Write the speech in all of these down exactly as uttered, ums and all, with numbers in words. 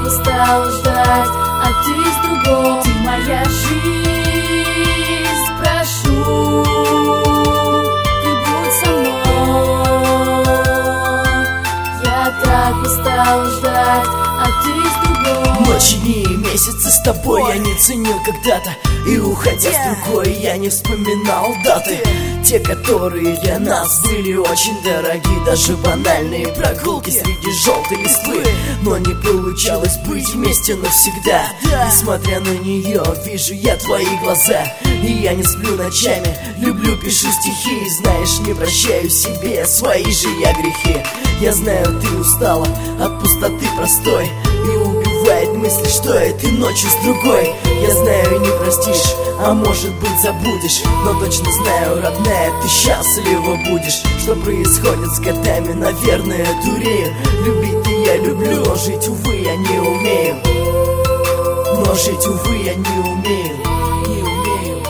устал ждать, а ты с другой. Ты моя жизнь, прошу, ты будь со мной. Я так устал ждать, а ты с другой. Ночи, дни и месяцы с тобой я не ценил когда-то, и уходя с другой я не вспоминал даты, те, которые для нас были очень дороги. Даже банальные прогулки среди желтой листвы. Но не получалось быть вместе навсегда. Несмотря на нее, вижу я твои глаза, и я не сплю ночами, люблю, пишу стихи. Знаешь, не прощаю себе свои же я грехи. Я знаю, ты устала от пустоты простой, и убивает мысль, что этой ночью с другой. Я знаю, не простишь, а может быть забудешь, но точно знаю, родная, ты счастлива будешь. Что происходит с годами, наверное, дурею. Любить-то я люблю, но жить, увы, я не умею. Но жить, увы, я не умею. Не умею.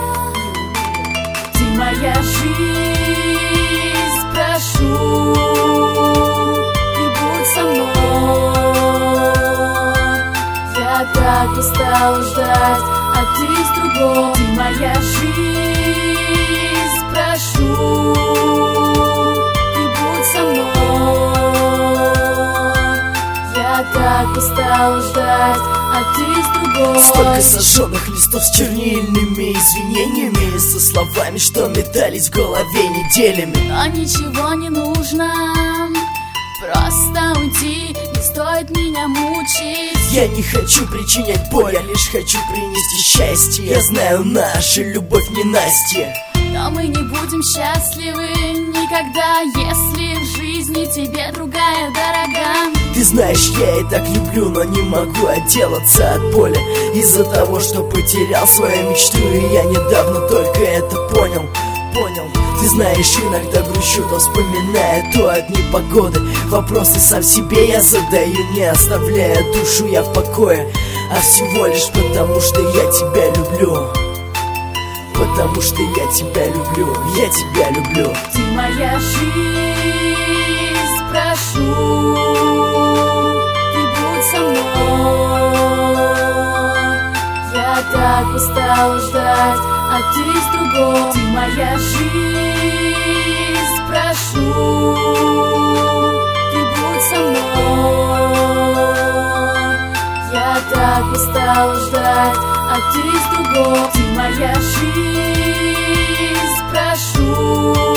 Ты моя жизнь, прошу, ты будь со мной. Я так устал ждать, а ты с другой. Ты моя жизнь, прошу, ты будь со мной. Я так устал ждать, а ты с другой. Столько сожженных листов с чернильными извинениями, со словами, что метались в голове неделями. Но ничего не нужно, просто уйди, не стоит меня мучить. Я не хочу причинять боль, я лишь хочу принести счастье. Я знаю, наша любовь не Настя, но мы не будем счастливы никогда, если в жизни тебе другая дорога. Ты знаешь, я и так люблю, но не могу отделаться от боли из-за того, что потерял свою мечту. И я недавно только это понял, понял. Ты знаешь, иногда грущу, то вспоминая то от непогоды. Вопросы сам себе я задаю, не оставляя душу я в покое, а всего лишь потому, что я тебя люблю. Потому что я тебя люблю, я тебя люблю. Ты моя жизнь, прошу, ты будь со мной. Я так устал ждать, а ты с другой. Ты моя жизнь, прошу, ты будь со мной. Я так устал ждать, а ты с другой. Ты моя жизнь, прошу.